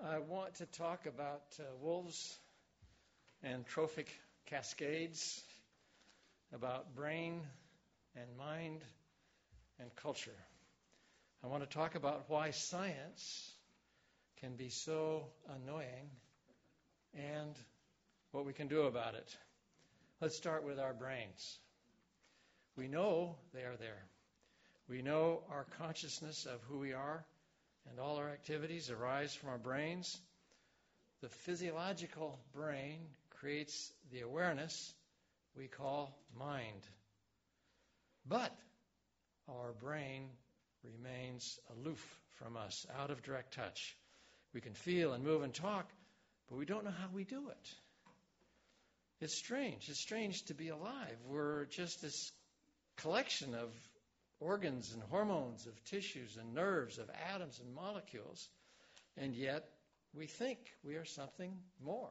I want to talk about wolves and trophic cascades, about brain and mind and culture. I want to talk about why science can be so annoying and what we can do about it. Let's start with our brains. We know they are there. We know our consciousness of who we are and all our activities arise from our brains. The physiological brain creates the awareness we call mind. But our brain remains aloof from us, out of direct touch. We can feel and move and talk, but we don't know how we do it. It's strange. It's strange to be alive. We're just this collection of organs and hormones, of tissues and nerves, of atoms and molecules, and yet we think we are something more.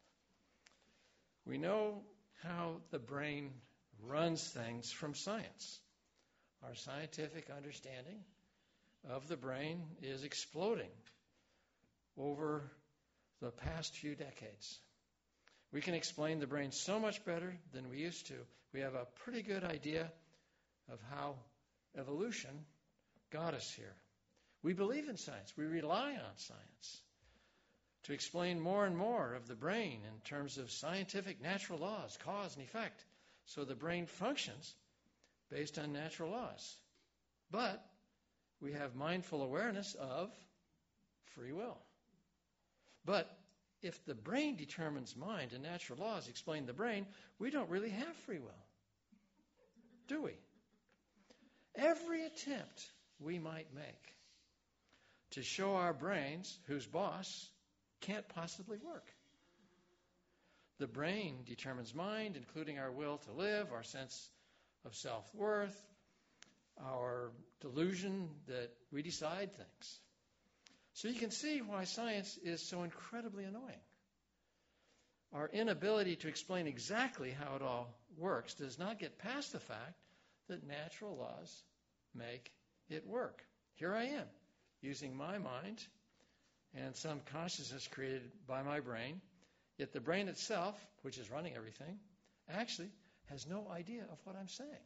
We know how the brain runs things from science. Our scientific understanding of the brain is exploding over the past few decades. We can explain the brain so much better than we used to. We have a pretty good idea of how evolution got us here. We believe in science. We rely on science to explain more and more of the brain in terms of scientific natural laws, cause and effect. So the brain functions based on natural laws. But we have mindful awareness of free will. But if the brain determines mind and natural laws explain the brain, we don't really have free will, do we? Every attempt we might make to show our brains who's boss can't possibly work. The brain determines mind, including our will to live, our sense of self-worth, our delusion that we decide things. So you can see why science is so incredibly annoying. Our inability to explain exactly how it all works does not get past the fact that natural laws make it work. Here I am, using my mind and some consciousness created by my brain, yet the brain itself, which is running everything, actually has no idea of what I'm saying.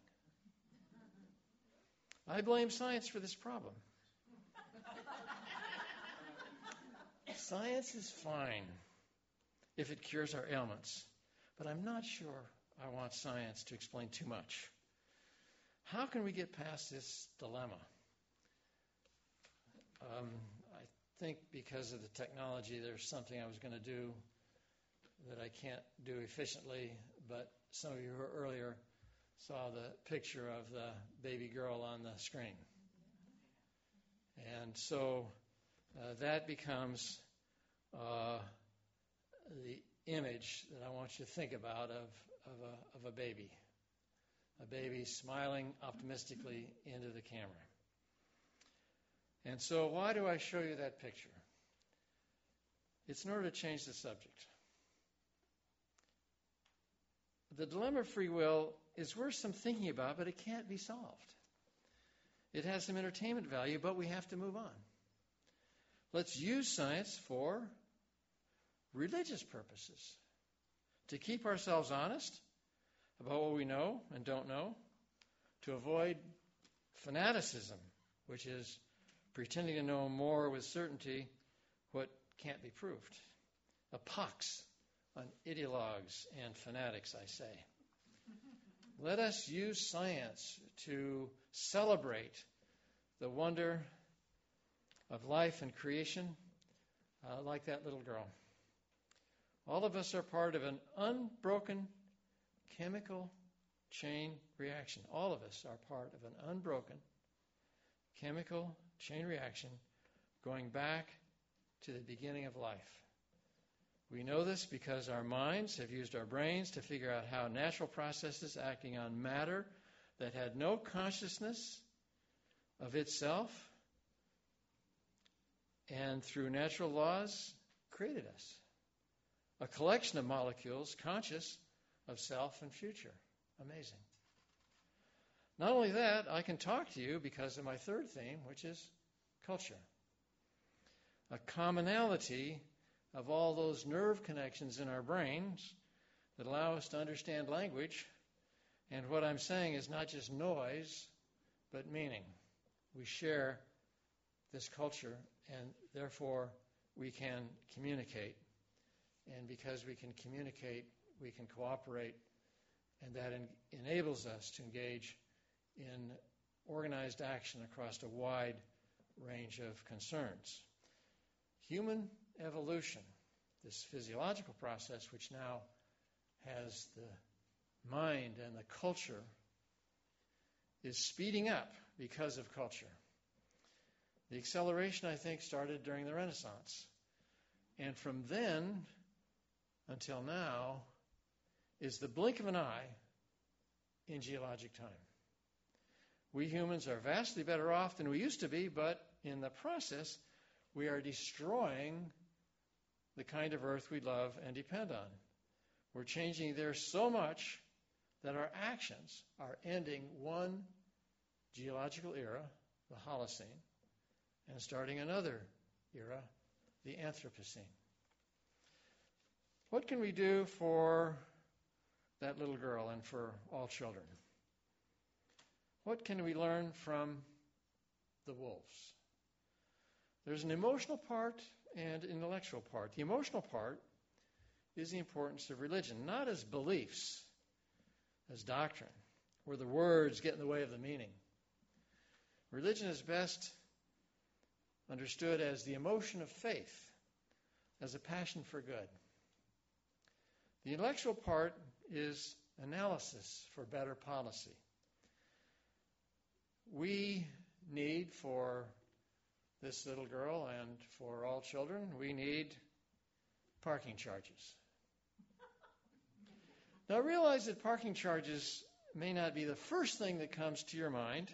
I blame science for this problem. Science is fine if it cures our ailments, but I'm not sure I want science to explain too much. How can we get past this dilemma? I think because of the technology, there's something I was going to do that I can't do efficiently, but some of you who earlier saw the picture of the baby girl on the screen. And so that becomes the image that I want you to think about of a baby. A baby smiling optimistically into the camera. And so why do I show you that picture? It's in order to change the subject. The dilemma of free will is worth some thinking about, but it can't be solved. It has some entertainment value, but we have to move on. Let's use science for religious purposes, to keep ourselves honest about what we know and don't know, to avoid fanaticism, which is pretending to know more with certainty what can't be proved. A pox on ideologues and fanatics, I say. Let us use science to celebrate the wonder of life and creation, like that little girl. All of us are part of an unbroken chemical chain reaction. All of us are part of an unbroken chemical chain reaction going back to the beginning of life. We know this because our minds have used our brains to figure out how natural processes acting on matter that had no consciousness of itself and through natural laws created us. A collection of molecules conscious of self and future. Amazing. Not only that, I can talk to you because of my third theme, which is culture. a commonality of all those nerve connections in our brains that allow us to understand language. And what I'm saying is not just noise, but meaning. We share this culture, and therefore we can communicate. And because we can communicate, we can cooperate, and that enables us to engage in organized action across a wide range of concerns. Human evolution, this physiological process which now has the mind and the culture, is speeding up because of culture. The acceleration, I think, started during the Renaissance. And from then until now is the blink of an eye in geologic time. We humans are vastly better off than we used to be, but in the process, we are destroying the kind of earth we love and depend on. We're changing there so much that our actions are ending one geological era, the Holocene, and starting another era, the Anthropocene. What can we do for that little girl and for all children? What can we learn from the wolves? There's an emotional part and an intellectual part. The emotional part is the importance of religion, not as beliefs, as doctrine, where the words get in the way of the meaning. Religion is best understood as the emotion of faith, as a passion for good. The intellectual part is analysis for better policy. We need, for this little girl and for all children, we need parking charges. Now realize that parking charges may not be the first thing that comes to your mind,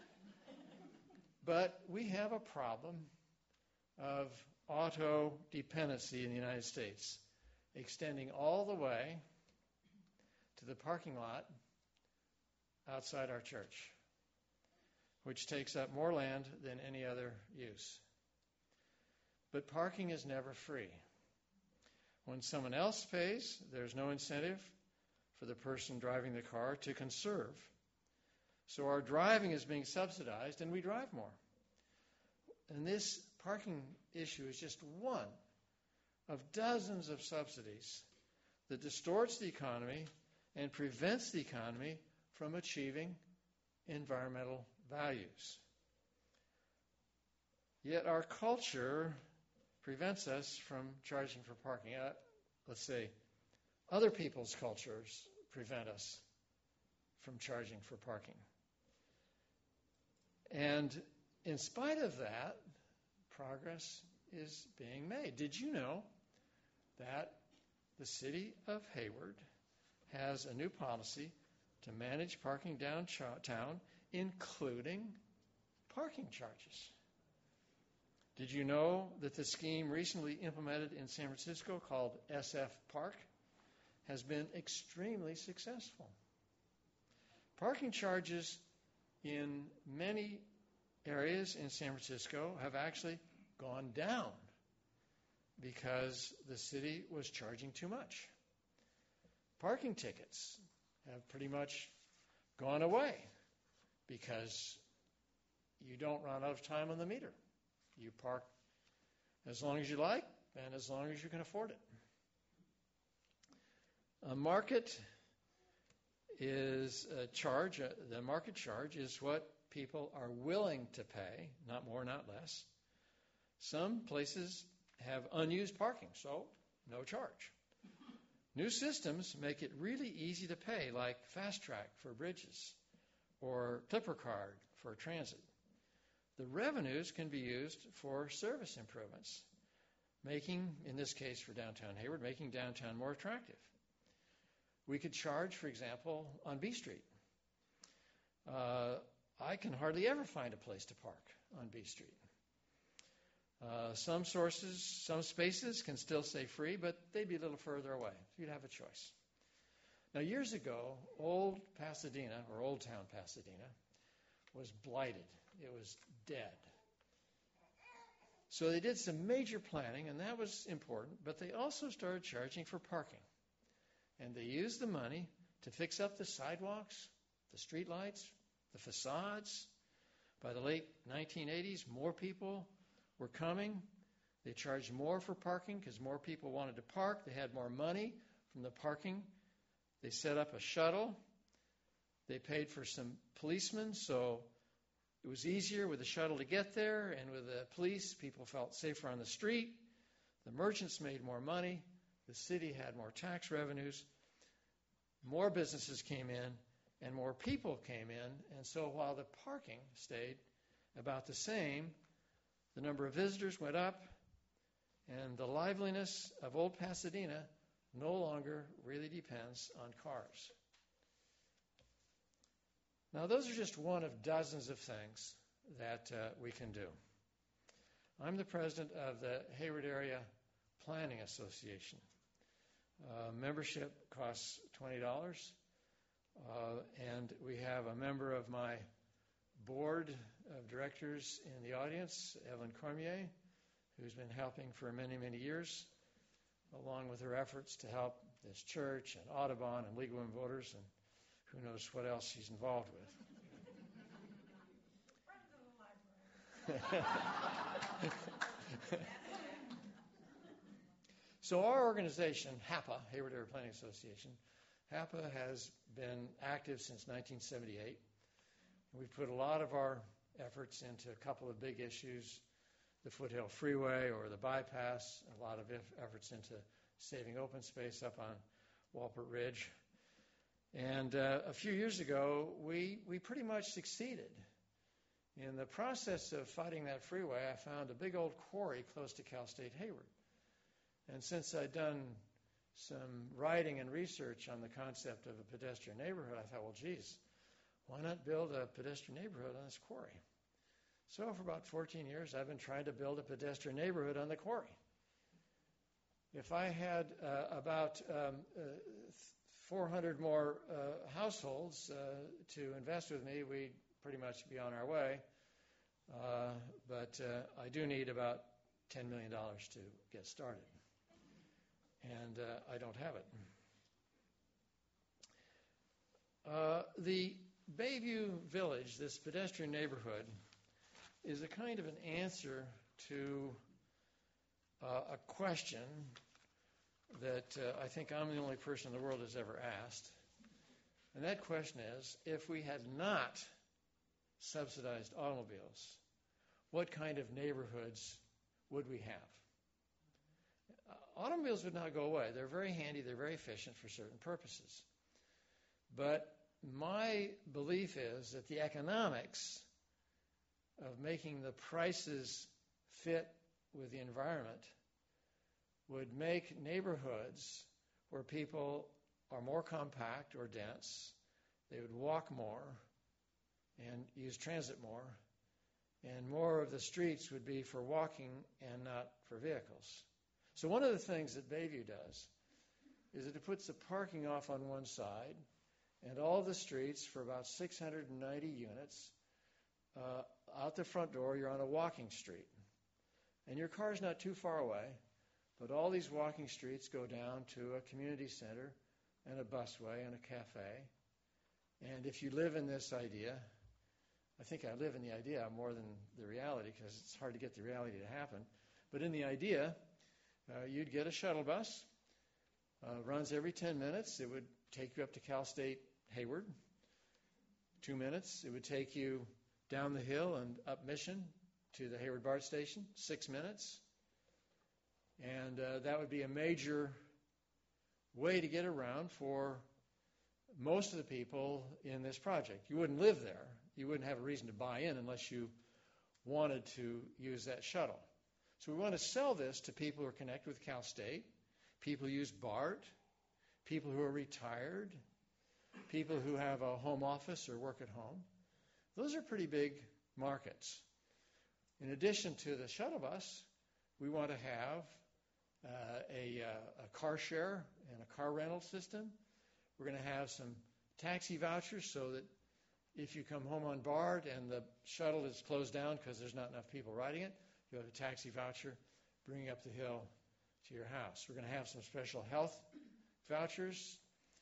but we have a problem of auto dependency in the United States, extending all the way to the parking lot outside our church, which takes up more land than any other use. But parking is never free. When someone else pays, there's no incentive for the person driving the car to conserve. So our driving is being subsidized, and we drive more. And this parking issue is just one of dozens of subsidies that distorts the economy and prevents the economy from achieving environmental values. Yet our culture prevents us from charging for parking. Let's say other people's cultures prevent us from charging for parking. And in spite of that, progress is being made. Did you know that the city of Hayward has a new policy to manage parking downtown, including parking charges? Did you know that the scheme recently implemented in San Francisco called SF Park has been extremely successful? Parking charges in many areas in San Francisco have actually gone down because the city was charging too much. Parking tickets have pretty much gone away because you don't run out of time on the meter. You park as long as you like and as long as you can afford it. A market is a charge. The market charge is what people are willing to pay, not more, not less. Some places have unused parking, so no charge. New systems make it really easy to pay, like Fast Track for bridges or Clipper Card for transit. The revenues can be used for service improvements, making, in this case for downtown Hayward, making downtown more attractive. We could charge, for example, on B Street. I can hardly ever find a place to park on B Street. Some spaces can still stay free, but they'd be a little further away. So you'd have a choice. Now, years ago, Old Pasadena, or Old Town Pasadena, was blighted. It was dead. So they did some major planning, and that was important, but they also started charging for parking. And they used the money to fix up the sidewalks, the streetlights, the facades. By the late 1980s, more people were coming. They charged more for parking because more people wanted to park. They had more money from the parking. They set up a shuttle. They paid for some policemen, so it was easier with the shuttle to get there, and with the police, people felt safer on the street. The merchants made more money. The city had more tax revenues. More businesses came in, and more people came in. And so while the parking stayed about the same, the number of visitors went up, and the liveliness of Old Pasadena no longer really depends on cars. Now, those are just one of dozens of things that we can do. I'm the president of the Hayward Area Planning Association. Membership costs $20, and we have a member of my board of directors in the audience, Evelyn Cormier, who's been helping for many, many years, along with her efforts to help this church and Audubon and League of Women Voters, and who knows what else she's involved with. So our organization, HAPA, Hayward Area Planning Association, HAPA has been active since 1978. We've put a lot of our efforts into a couple of big issues, the Foothill Freeway or the bypass, a lot of efforts into saving open space up on Walpert Ridge. And a few years ago, we pretty much succeeded. In the process of fighting that freeway, I found a big old quarry close to Cal State Hayward. And since I'd done some writing and research on the concept of a pedestrian neighborhood, I thought, well, geez, why not build a pedestrian neighborhood on this quarry? So for about 14 years, I've been trying to build a pedestrian neighborhood on the quarry. If I had about 400 more households to invest with me, we'd pretty much be on our way. But I do need about $10 million to get started. And I don't have it. The Bayview Village, this pedestrian neighborhood, is a kind of an answer to a question that I think I'm the only person in the world has ever asked. And that question is, if we had not subsidized automobiles, what kind of neighborhoods would we have? Automobiles would not go away. They're very handy. They're very efficient for certain purposes. But my belief is that the economics of making the prices fit with the environment would make neighborhoods where people are more compact or dense, they would walk more and use transit more, and more of the streets would be for walking and not for vehicles. So one of the things that Bayview does is that it puts the parking off on one side and all the streets for about 690 units. Out the front door, you're on a walking street. And your car's not too far away, but all these walking streets go down to a community center and a busway and a cafe. And if you live in this idea, I think I live in the idea more than the reality because it's hard to get the reality to happen. But in the idea, you'd get a shuttle bus, runs every 10 minutes. It would take you up to Cal State Hayward, 2 minutes. It would take you down the hill and up Mission to the Hayward BART station, 6 minutes. And that would be a major way to get around for most of the people in this project. You wouldn't live there. You wouldn't have a reason to buy in unless you wanted to use that shuttle. So we want to sell this to people who are connected with Cal State, people who use BART, people who are retired, people who have a home office or work at home. Those are pretty big markets. In addition to the shuttle bus, we want to have a car share and a car rental system. We're going to have some taxi vouchers so that if you come home on BART and the shuttle is closed down because there's not enough people riding it, You'll have a taxi voucher, bring you up the hill to your house. We're going to have some special health vouchers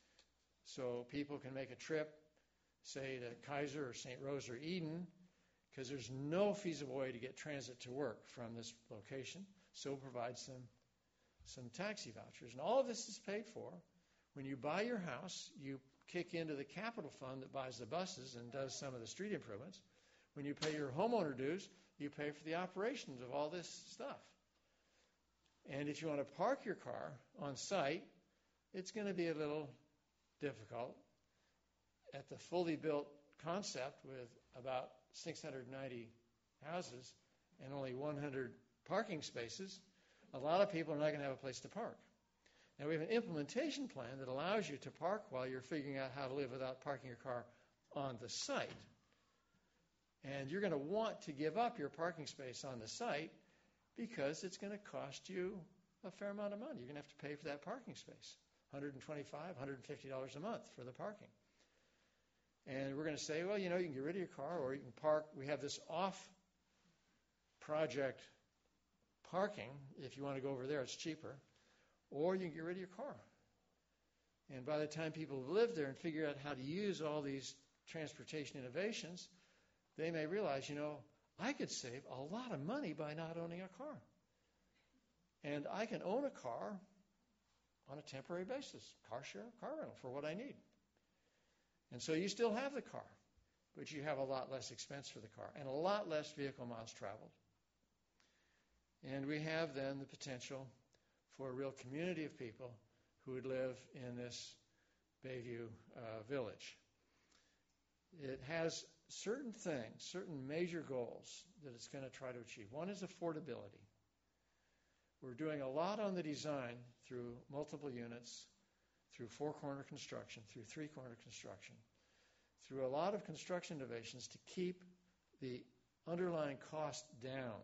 so people can make a trip, say, to Kaiser or St. Rose or Eden, because there's no feasible way to get transit to work from this location. So we'll provide some taxi vouchers. And all of this is paid for. When you buy your house, you kick into the capital fund that buys the buses and does some of the street improvements. When you pay your homeowner dues, you pay for the operations of all this stuff. And if you want to park your car on site, it's going to be a little difficult. At the fully built concept with about 690 houses and only 100 parking spaces, a lot of people are not going to have a place to park. Now, we have an implementation plan that allows you to park while you're figuring out how to live without parking your car on the site. And you're going to want to give up your parking space on the site because it's going to cost you a fair amount of money. You're going to have to pay for that parking space, $125, $150 a month for the parking. And we're going to say, well, you can get rid of your car or you can park. We have this off-project parking. If you want to go over there, it's cheaper. Or you can get rid of your car. And by the time people live there and figure out how to use all these transportation innovations, they may realize, I could save a lot of money by not owning a car. And I can own a car on a temporary basis, car share, car rental, for what I need. And so you still have the car, but you have a lot less expense for the car and a lot less vehicle miles traveled. And we have then the potential for a real community of people who would live in this Bayview village. It has certain things, certain major goals that it's going to try to achieve. One is affordability. We're doing a lot on the design through multiple units, through four-corner construction, through three-corner construction, through a lot of construction innovations to keep the underlying cost down.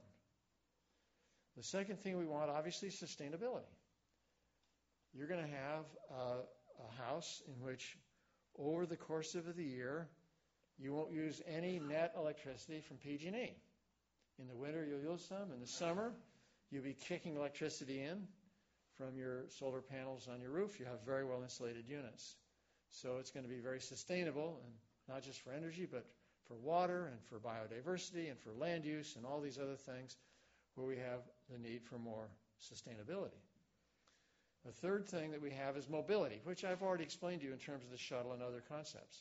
The second thing we want, obviously, is sustainability. You're going to have a house in which, over the course of the year, you won't use any net electricity from PG&E. In the winter, you'll use some. In the summer, you'll be kicking electricity in from your solar panels on your roof. You have very well-insulated units. So it's going to be very sustainable, and not just for energy, but for water and for biodiversity and for land use and all these other things where we have the need for more sustainability. The third thing that we have is mobility, which I've already explained to you in terms of the shuttle and other concepts.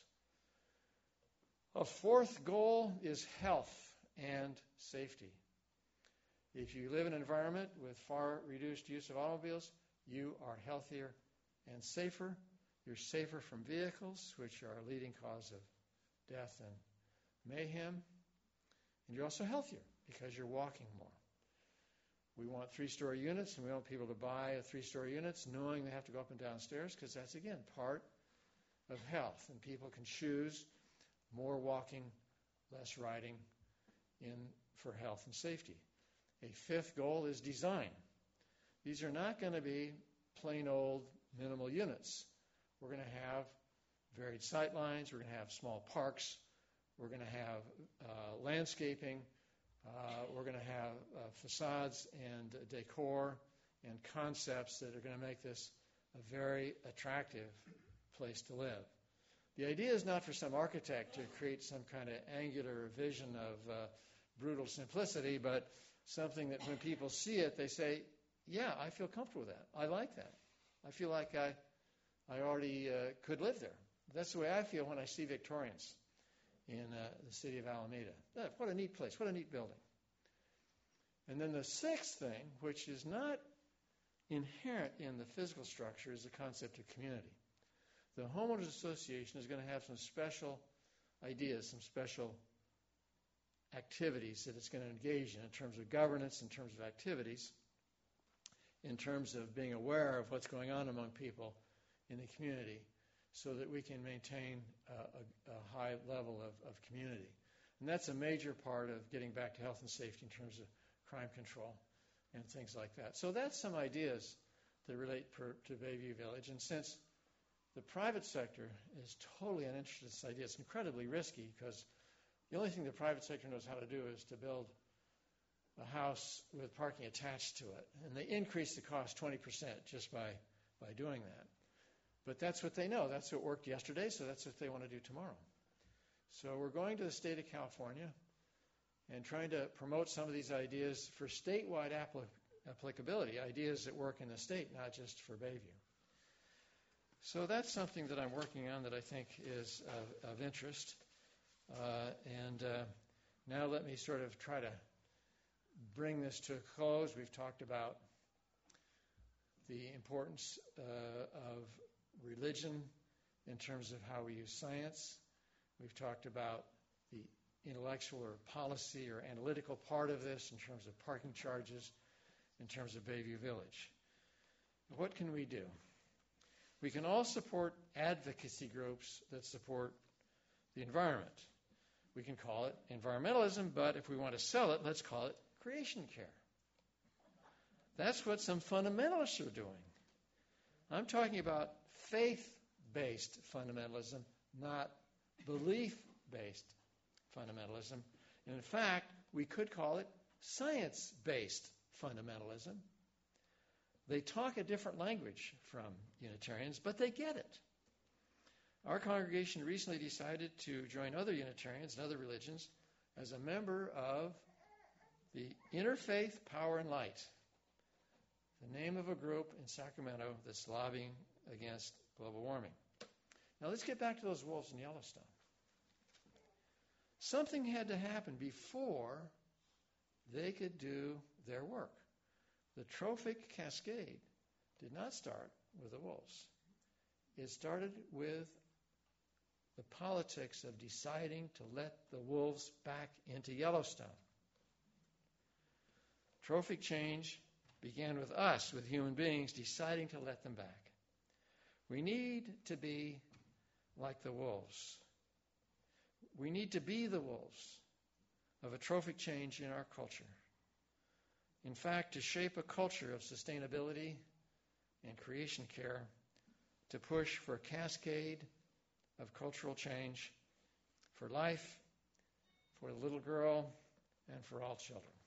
A fourth goal is health and safety. If you live in an environment with far reduced use of automobiles, you are healthier and safer. You're safer from vehicles, which are a leading cause of death and mayhem. And you're also healthier because you're walking more. We want three-story units, and we want people to buy three-story units knowing they have to go up and down stairs because that's, again, part of health. And people can choose more walking, less riding for health and safety. A fifth goal is design. These are not going to be plain old minimal units. We're going to have varied sight lines. We're going to have small parks. We're going to have landscaping. We're going to have facades and decor and concepts that are going to make this a very attractive place to live. The idea is not for some architect to create some kind of angular vision of brutal simplicity, but something that when people see it, they say, yeah, I feel comfortable with that. I like that. I feel like I already could live there. That's the way I feel when I see Victorians in the city of Alameda. What a neat place. What a neat building. And then the sixth thing, which is not inherent in the physical structure, is the concept of community. The homeowners association is going to have some special ideas, some special activities that it's going to engage in terms of governance, in terms of activities, in terms of being aware of what's going on among people in the community so that we can maintain a high level of community. And that's a major part of getting back to health and safety in terms of crime control and things like that. So that's some ideas that relate to Bayview Village. And since the private sector is totally uninterested in this idea, it's incredibly risky because the only thing the private sector knows how to do is to build a house with parking attached to it. And they increase the cost 20% just by doing that. But that's what they know. That's what worked yesterday, so that's what they want to do tomorrow. So we're going to the state of California and trying to promote some of these ideas for statewide applicability, ideas that work in the state, not just for Bayview. So that's something that I'm working on that I think is of interest. Now let me sort of try to bring this to a close. We've talked about the importance of religion in terms of how we use science. We've talked about the intellectual or policy or analytical part of this in terms of parking charges, in terms of Bayview Village. What can we do? We can all support advocacy groups that support the environment. We can call it environmentalism, but if we want to sell it, let's call it creation care. That's what some fundamentalists are doing. I'm talking about faith-based fundamentalism, not belief-based fundamentalism. And in fact, we could call it science-based fundamentalism. They talk a different language from Unitarians, but they get it. Our congregation recently decided to join other Unitarians and other religions as a member of the Interfaith Power and Light, the name of a group in Sacramento that's lobbying against global warming. Now let's get back to those wolves in Yellowstone. Something had to happen before they could do their work. The trophic cascade did not start with the wolves. It started with the politics of deciding to let the wolves back into Yellowstone. Trophic change began with us, with human beings, deciding to let them back. We need to be like the wolves. We need to be the wolves of a trophic change in our culture. In fact, to shape a culture of sustainability and creation care, to push for a cascade of cultural change for life, for the little girl, and for all children.